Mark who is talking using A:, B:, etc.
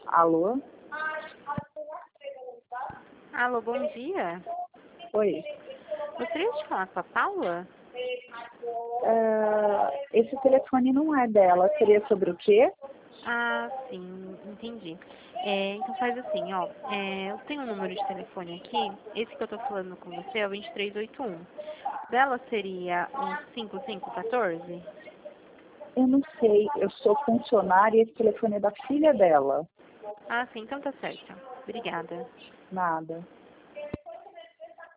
A: Alô?
B: Alô, bom dia.
A: Oi.
B: Gostaria de falar com a Paula?
A: Esse telefone não é dela. Seria sobre o quê?
B: Ah, sim, entendi. Então faz assim, ó. Eu tenho um número de telefone aqui. Esse que eu tô falando com você é o 2381. Dela seria um 5514?
A: Eu não sei. Eu sou funcionária e esse telefone é da filha dela.
B: Ah, sim, então tá certo. Obrigada.
A: Nada.